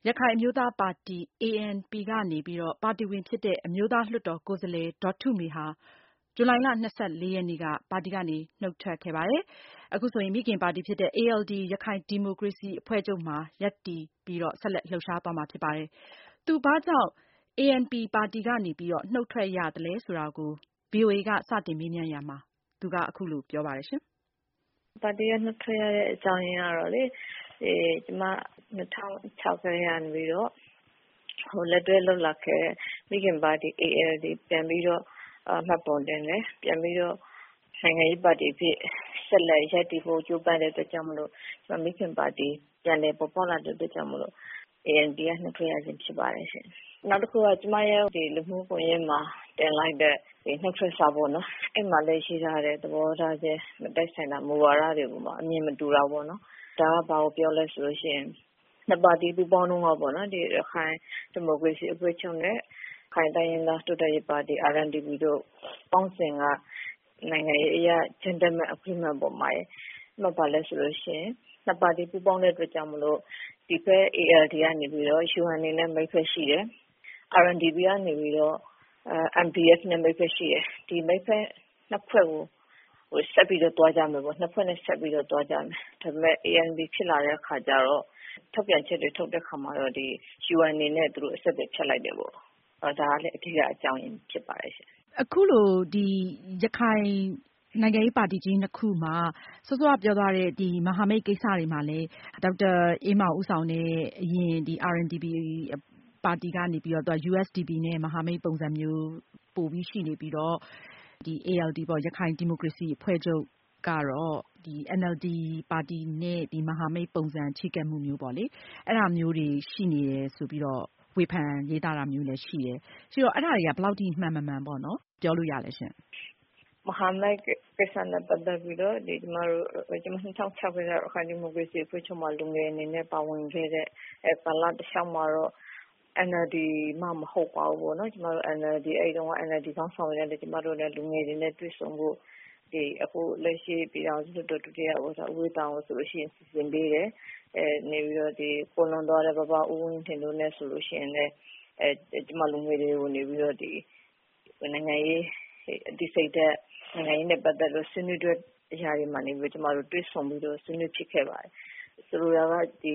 ရခိုင်အမျိုးသားပါတီ ANP ကနေပြီးတော့ပါတီဝင်ဖြစ်တဲ့အမျိုးသားလွှတ်တော်ကိုယ်စားလှယ်ဒေါ်ထုမေဟာဇူလိုင်လ 24 ရက်နေ့ကပါတီကနေနုတ်ထွက်ခဲ့ပါတယ်။ အခုဆိုရင်မိခင်ပါတီဖြစ်တဲ့ ALD ရခိုင်ဒီမိုကရေစီအဖွဲ့ချုပ်မှာရပ်တည်ပြီးတော့ဆက်လက်လှုပ်ရှားသွားမှာဖြစ်ပါတယ်။ သူဘာကြောင့် ANP ပါတီကနေပြီးတော့နုတ်ထွက်ရသလဲဆိုတာကို VOA ကစတင်မေးမြန်းရာမှာသူကအခုလိုပြောပါတယ်ရှင်။ပါတီကနုတ်ထွက်ရတဲ့အကြောင်းရင်းကတော့လေကျမ2006ခရကနေပြီးတော့လက်တွဲလှုပ်လာခဲ့မိခင်ပါတီ ALD ပြန်ပြီးတော့မှတ်ပုံတင်တယ်ပြန်ပြီးတော့နိုင်ငံရေးပါတီဖြစ်ဆက်လက်ရပ်တည်ဖို့ကြိုးပမ်းတဲ့အတွက်ကြောင့်မလို့ကျမမိခင်ပါတီပြန်လည်ပေါ်ပေါက်လာတဲ့အတွက်ကြောင့်မလို့ ANP ကနှုတ်ထွက်ရခြင်းဖြစ်ပါတယ်ရှင်။နောက်တစ်ခုကကျမရဲ့ဒီလူမှုကွန်ရက်မှာတင်လိုက်တဲ့ဒီနှုတ်ထွက်စာပေါ့နော်။အဲ့မှာလည်းရှိထားတဲ့သဘောထားခြင်းမတိုက်ဆိုင်တာမူဝါဒတွေပေါ်မှာအမြင်မတူတာပေါ့နော်။ဒါကဘာကိုပြောလဲဆိုလို့ရှိရင်နှစ်ပါတီပူးပေါင်းတော့ပေါ့နော်ဒီရခိုင်ဒီမိုကရေစီအဖွဲ့ချုပ်နဲ့ခိုင်တိုင်းရင်းသားတိုးတက်ရေးပါတီ RNDP တို့ပေါင်းစဉ်ကနိုင်ငံရေးအရာ gentleman agreement ပေါ်မှာမှတ်ပါလဲဆိုလို့ရှိရင်နှစ်ပါတီပူးပေါင်းတဲ့အတွက်ကြောင့်မလို့ဒီဘက် ALD ကနေပြီးတော့ UN နေနဲ့မိတ်ဖက်ရှိတယ်။ RNDP ကနေပြီးတော့MPF နဲ့မိတ်ဖက်ရှိတယ်။ဒီမိတ်ဖက်နှစ်ဖွဲ့ကိုဆက်ပြီးတော့တွားကြမယ်ပေါ့နှစ်ဖွဲ့နဲ့ဆက်ပြီးတော့တွားကြမယ်။ဒါပေမဲ့ ANP ဖြစ်လာတဲ့အခါကျတော့ထုတ်ပြန်ချက်တွေထုတ်တဲ့ခါမှာတော့ဒီ UN နေနဲ့သူတို့အဆက်အသွယ်ဖြတ်လိုက်တယ်ပေါ့။ဒါကလည်းအဓိကအကြောင်းရင်းဖြစ်ပါတယ်ရှင်။အခုလိုဒီရခိုင်နိုင်ငံရေးပါတီကြီးနှစ်ခုမှာစောစောကပြောသွားတဲ့ဒီမဟာမိတ်ကိစ္စတွေမှာလည်းဒေါက်တာအေးမောင်ဦးဆောင်တဲ့အရင်ဒီ RNDP ပါတီကနေပြီးတော့USDP နဲ့မဟာမိတ်ပုံစံမျိုးပို့ပြီးရှိနေပြီးတော့ဒီ ALD ပေါ့ရခိုင်ဒီမိုကရေစီအဖွဲ့ချုပ်ကတော့ဒီ NLD ပါတီနဲ့ဒီမဟာမိတ်ပုံစံချိတ်ကပ်မှုမျိုးပေါ့လေအဲ့ဒါမျိုးတွေရှိနေတယ်ဆိုပြီးတော့ဝေဖန်ရေးသားတာမျိုးလည်းရှိတယ်။ဆိုတော့အဲ့ဒါတွေကဘယ်လောက်ထိမှန်မှန်ပေါ့နော်ပြောလို့ရလဲရှင်။မဟာမိတ်ကိစ္စနဲ့ပတ်သက်ပြီးတော့ဒီကျမ2006ခုနှစ်ရခိုင်ဒီမိုကရေစီအဖွဲ့ချုပ်မှာလူငယ်အနေနဲ့ပါဝင်ခဲ့တဲ့ပါလာတစ်လျှောက်မှာတော့ NLD မှမဟုတ်ပါဘူးပေါ့နော်ကျမတို့ NLD အဲ့တုန်းက NLD ခေါင်းဆောင်တွေနဲ့ကျမတို့လည်းလူငယ်တွေနဲ့တွေ့ဆုံဖို့ဒီအခုလက်ရှိပြည်အောင်စုဒုတိယဥက္ကဋ္ဌဦးဝေးတောင်ဆိုလို့ရှိရင်စီစဉ်ပေးတယ်နေပြီးတော့ဒီကိုလွန်သွားတဲ့ဘဘဦးဝင်းထင်တို့နဲ့ဆိုလို့ရှိရင်လည်းကျမလူငယ်တွေကိုနေပြီးတော့ဒီနိုင်ငံရေးအတိစိတ်တဲ့နိုင်ငံရေးနဲ့ပတ်သက်လို့ဆွေးနွေးတဲ့အရာတွေမှာနေပြီးကျမတို့တွေ့ဆုံပြီးတော့ဆွေးနွေးဖြစ်ခဲ့ပါတယ်ဆိုလိုတာကဒီ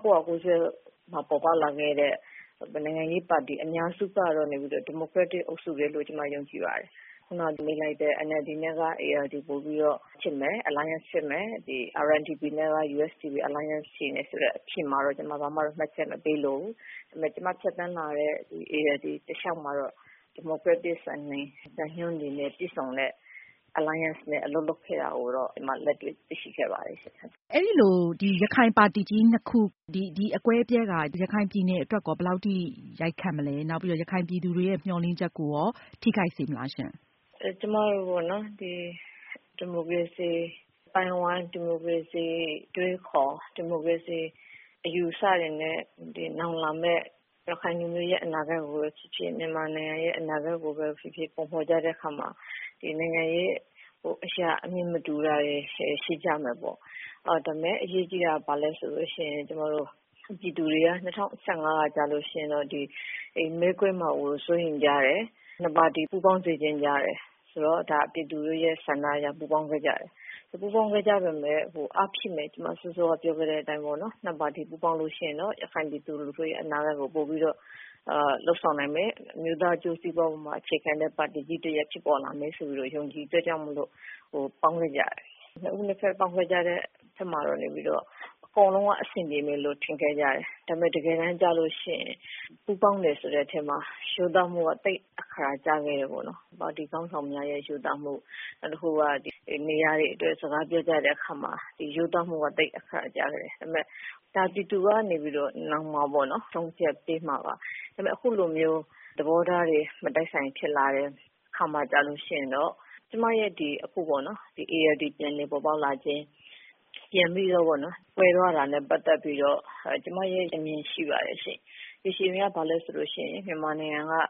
1990မှာပေါ်ပေါက်လာခဲ့တဲ့နိုင်ငံရေးပါတီအများစုကတော့နေပြီးတော့ဒီမိုကရက်တစ်အုပ်စုတွေလို့ကျမယုံကြည်ပါတယ်ခုနမေးလိုက်တဲ့ NLD နဲ့က ALD ပို့ပြီးတော့ဖြစ်မယ် alliance ဖြစ်မယ်ဒီ RNDP နဲ့က USDP alliance ဖြစ်နေဆိုတော့အဖြစ်မှာတော့ကျွန်မဘာမှတော့မှတ်ချက်မပေးလို့ဒါပေမဲ့ကျွန်မဖြတ်တန်းလာတဲ့ဒီ ALD တခြားမှာတော့ဒီမိုကရက်တစ်စံနှုန်းတွေနဲ့ပြည်ဆောင်တဲ့ alliance နဲ့အလုပ်လုပ်ခဲ့တာကိုတော့ဒီမှာလက်တွေ့သိရှိခဲ့ပါတယ်ရှင်။အဲ့ဒီလိုဒီရခိုင်ပါတီကြီးနှစ်ခုဒီအကွဲအပြဲကရခိုင်ပြည်နယ်အတွက်ကောဘယ်လောက်ထိရိုက်ခတ်မလဲနောက်ပြီးတော့ရခိုင်ပြည်သူတွေရဲ့မျှော်လင့်ချက်ကိုရောထိခိုက်စေမလားရှင်။ကျမတို့ပေါ့နော်ဒီမိုကရေစီပိုင်းဝိုင်းဒီမိုကရေစီတွေးခေါ်ဒီမိုကရေစီအယူဆတွေနဲ့ဒီနောင်လာမဲ့ရခိုင်လူမျိုးရဲ့အနာဂတ်ကိုဖြစ်ဖြစ်မြန်မာနိုင်ငံရဲ့အနာဂတ်ကိုပဲဖြစ်ဖြစ်ပုံဖော်ကြတဲ့အခါမှာဒီနိုင်ငံရေးအရာအမြင်မတူတာတွေရှိကြမယ်ပေါ့။ဒါမဲ့အရေးကြီးတာဘာလဲဆိုလို့ရှိရင်ကျမတို့ပြည်သူတွေက2015ကကြာလို့ရှိရင်တော့ဒီမဲခွဲမှာကိုစိုးရင်ကြတယ်နှစ်ပါတီပူးပေါင်းစေခြင်းကြတယ်ဆိုတော့ဒါပြည်သူတို့ရဲ့ဆန္ဒအရပူးပေါင်းခဲ့ကြတယ်ပူးပေါင်းခဲ့ကြပေမဲ့အားဖြစ်မဲ့ကျမစောစောကပြောခဲ့တဲ့အတိုင်းပေါ့နော်နှစ်ပါတီပူးပေါင်းလို့ရှိရင်တော့ရခိုင်ပြည်သူလူထုရဲ့အနာဂတ်ကိုပို့ပြီးတော့လှုပ်ဆောင်နိုင်မယ်အမျိုးသားအကျိုးစီးပွားပေါ်မှာအခြေခံတဲ့ပါတီကြီးတစ်ရပ်ဖြစ်ပေါ်လာမယ်ဆိုပြီးတော့ယုံကြည်တဲ့ကြောင့်မလို့ပေါင်းခဲ့ကြတယ်နှစ်ဦးနှစ်ဖက်ပေါင်းခဲ့ကြတဲ့ထက်မှာတော့နေပြီးတော့အကုန်လုံးကအဆင်ပြေမယ်လို့ထင်ခဲ့ကြတယ်ဒါပေမဲ့တကယ်တမ်းကျလို့ရှိရင်ပူးပေါင်းတယ်ဆိုတဲ့အထက်မှာရိုးသားမှုကတိတ်အခါကြခဲ့တယ်ပေါ့နော်ပါတီကောင်းဆောင်များရဲ့ရိုးသားမှုနောက်တစ်ခုကဒီနေရာတွေအတွက်စကားပြောကြတဲ့အခါမှာဒီရိုးသားမှုကတိတ်အခါကြခဲ့တယ်ဒါပေမဲ့ဒါပြည်သူကနေပြီးတော့နောက်မှာပေါ့နော်ဆုံးဖြတ်ပေးမှာပါဒါပေမဲ့အခုလိုမျိုးသဘောထားတွေမတိုက်ဆိုင်ဖြစ်လာတဲ့ခါမှကြာလို့ရှိရင်တော့ကျမရဲ့ဒီအခုပေါ့နော်ဒီ ALD ပြန်နေပေါ်ပေါက်လာခြင်းပြန်ပြီးတော့ပေါ့နော်ပွဲသွားတာနဲ့ပတ်သက်ပြီးတော့ကျမရဲ့အမြင်ရှိပါတယ်ရှင်ဒီရှင်ကဘာလဲဆိုလို့ရှိရင်မြန်မာနိုင်ငံက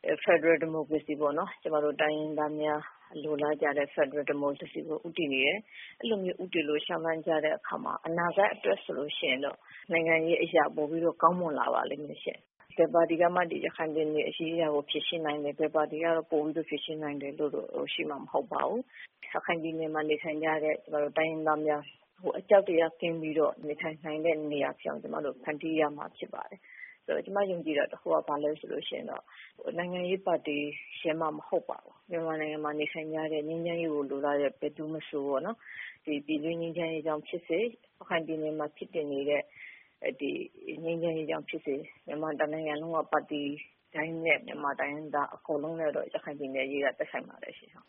ဖက်ဒရယ်ဒီမိုကရေစီပေါ့နော်ကျမတို့တိုင်းရင်းသားများလိုလားကြတဲ့ဖက်ဒရယ်ဒီမိုကရေစီကိုဦးတည်နေတယ်အဲ့လိုမျိုးဦးတည်လို့ရှောင်လန်းကြတဲ့အခါမှာအနာဂတ်အတွက်ဆိုလို့ရှိရင်တော့နိုင်ငံရေးအရာပို့ပြီးတော့ကောင်းမွန်လာပါလိမ့်မယ်ရှင်ဘယ်ပါတီကမှဒီရခိုင်ပြည်နယ်အရေးအရာကိုဖြစ်ရှင်းနိုင်တယ်ဘယ်ပါတီကတော့ပို့ပြီးတော့ဖြစ်ရှင်းနိုင်တယ်လို့တော့ရှိမှာမဟုတ်ပါဘူးရခိုင်ပြည်နယ်မှာနေထိုင်ကြတဲ့ကျမတို့တိုင်းရင်းသားများအကြောက်တရားကင်းပြီးတော့နေထိုင်နိုင်တဲ့နေရာပြောင်းကျမတို့ဖန်တီးရမှာဖြစ်ပါတယ်ဆိုတော့ကျမယုံကြည်တာတစ်ခုကဘာလဲဆိုလို့ရှိရင်တော့နိုင်ငံရေးပါတီရှင်းမှာမဟုတ်ပါဘူးမြန်မာနိုင်ငံမှာနေထိုင်ကြတဲ့ငြိမ်းချမ်းရေးကိုလိုလားတဲ့ဘယ်သူမှဆိုပေါ့နော်ဒီပြည်တွင်းငြိမ်းချမ်းရေးကြောင့်ဖြစ်စေရခိုင်ပြည်နယ်မှာဖြစ်တင်နေတဲ့ဒီငြိမ်းချမ်းရေးကြောင့်ဖြစ်စေမြန်မာနိုင်ငံလုံးကပါတီတိုင်းနဲ့မြန်မာတိုင်းသားအကုန်လုံးနဲ့တော့ရခိုင်ပြည်နယ်ရေးကတက်ဆိုင်ပါတယ်ရှင်